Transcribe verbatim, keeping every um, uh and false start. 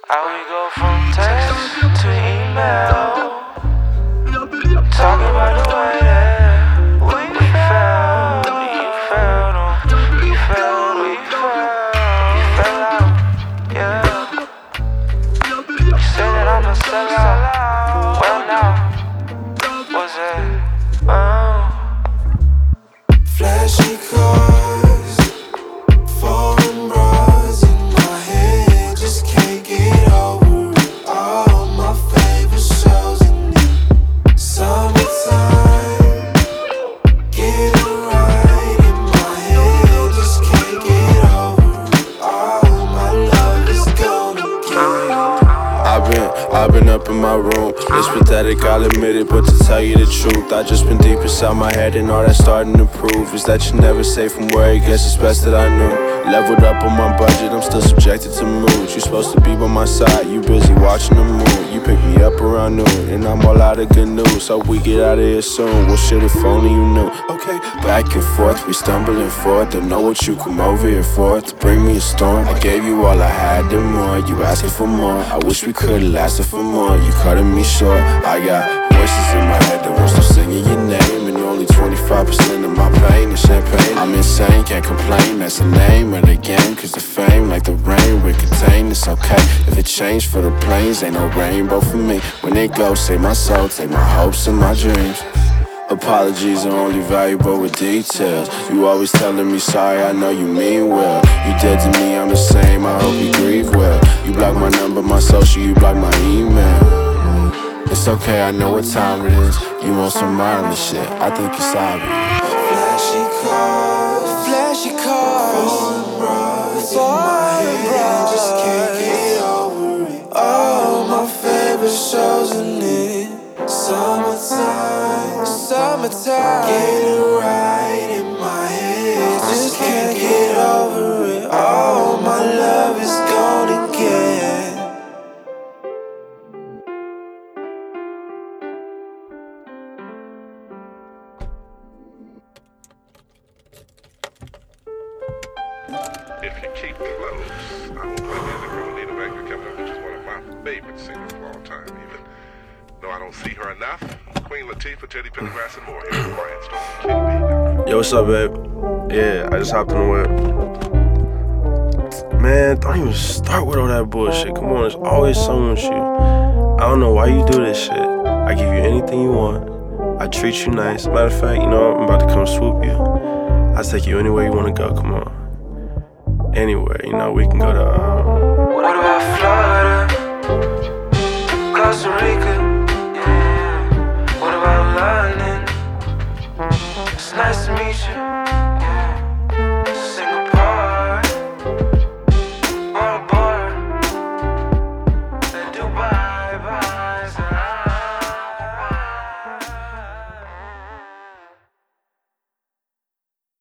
How we go from text to email, talking about the way that we felt, you felt, oh, we felt, we felt, we fell out, yeah. You said that I'm a sellout, well now, what's that? Oh. Flashy cars, foreign bras in my head, just can't get over it. All my favorite shows in the summertime, getting right in my head, just can't get over it. All my love is gonna get it. I've been, I've been up in my room. It's pathetic, I'll admit it, but to tell you the truth, I just been deep inside my head, and all that's starting to prove is that you never say from where it gets. It's best that I knew. Leveled up on my budget, I'm still subjected to moods. You supposed to be by my side, you busy watching the moon. You pick me up around noon, and I'm all out of good news. Hope we get out of here soon. Well, shit, if only you knew. Okay, back and forth, we stumbling forth. Don't know what you come over here for, to bring me a storm. I gave you all I had and more, you asking for more. I wish we could've lasted for more, you cutting me short. I got voices in my head that won't stop singing your name, and only twenty-five percent of my pain is champagne. I'm insane, can't complain, that's the name of the game. Cause the fame, like the rain, we contain, it's okay. If it changed for the planes, ain't no rainbow for me. When it goes, save my soul, take my hopes and my dreams. Apologies are only valuable with details. You always telling me sorry, I know you mean well. You dead to me, I'm the same, I hope you grieve well. You block my number, my social, you block my email. It's okay, I know what time it is. You want some mindless shit, I think it's obvious. Flashy cars, flashy cars, foreign bras in my head, just can't get over it. All my favorite shows in it. Summertime, summertime, getting right in my head, just can't get over it. All my love is gonna get. If you keep close, I will put in the girl Nina Baker coming up, which is one of my favorite singers of all time, even though I don't see her enough. Queen Latifah, Teddy Pendergrass, and more. Here's Quiet Storm. Yo, what's up, babe? Yeah, I just hopped in the whip. Man, don't even start with all that bullshit. Come on, there's always someone with you. I don't know why you do this shit. I give you anything you want. I treat you nice. Matter of fact, you know, I'm about to come swoop you. I'll take you anywhere you want to go, come on. Anywhere, you know, we can go to, um... What about Florida, Costa Rica? What about London? It's nice to meet you.